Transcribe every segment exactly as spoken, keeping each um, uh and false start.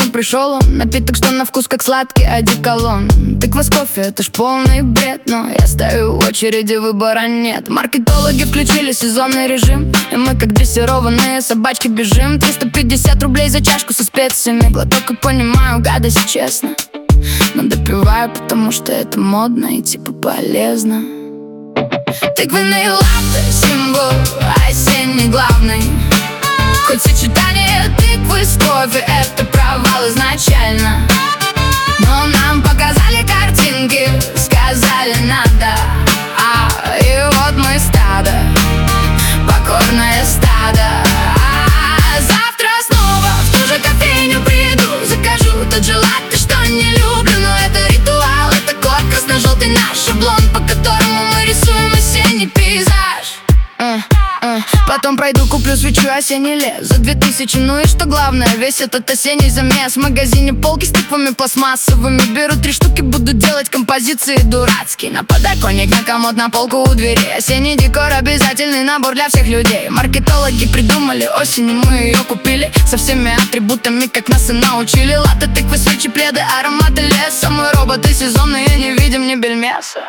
пришел он, напиток, что на вкус как сладкий одеколон. Тыква с кофе, это ж полный бред, но я стою в очереди, выбора нет. Маркетологи включили сезонный режим, и мы как дрессированные собачки бежим. Триста пятьдесят рублей за чашку со специями, глоток и понимаю, гадость честно, но допиваю, потому что это модно и типа полезно. Тыквенные латте, символ осенний главный. Хоть сочетание тыквы с кофе — это провал изначально, но нам показали картинки, сказали надо, а и вот мы стадо, покорное стадо. А завтра снова в ту же кофейню приду, закажу тот же латте, что не люблю, но это ритуал, это код красно-желтый, наш шаблон, по которому мы рисуем осенний пейзаж. uh, uh. Потом пройду, куплю свечу, осенний лес за две тысячи, ну и что главное, весь этот осенний замес. В магазине полки с тыквами пластмассовыми, беру три штуки, буду делать композиции дурацкие. На подоконник, на комод, на полку у двери. Осенний декор — обязательный набор для всех людей. Маркетологи придумали осень, мы ее купили со всеми атрибутами, как нас и научили. Латте, тыквы, свечи, пледы, ароматы леса. Мы роботы сезонные, не видим ни бельмеса.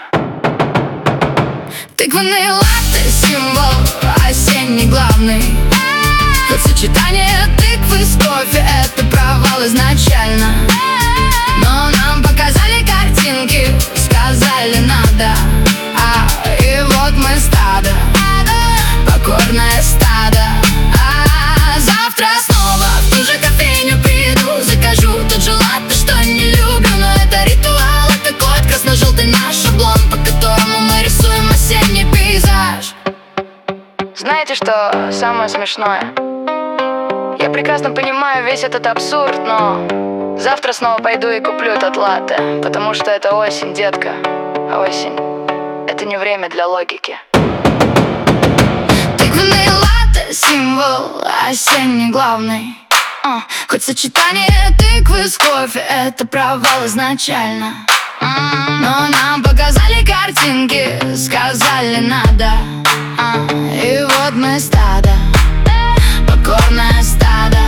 Тыквенные латте, символ осенний главный. Хоть сочетание тыквы с кофе — это провал изначально, но нам показали картинки, сказали надо, а и вот мы стадо, покорное стадо. А завтра снова в ту же кофейню приду, закажу тот же латте, что не люблю, но это ритуал, это код красно-желтый, наш шаблон, по которому мы рисуем осенний пейзаж. Знаете, что самое смешное? Я прекрасно понимаю весь этот абсурд, но завтра снова пойду и куплю тот латте, потому что это осень, детка. А осень — это не время для логики. Тыквенные латте, символ осенний главный. uh. Хоть сочетание тыквы с кофе — это провал изначально, но нам показали картинки, сказали надо, а и вот мы стадо, покорное стадо.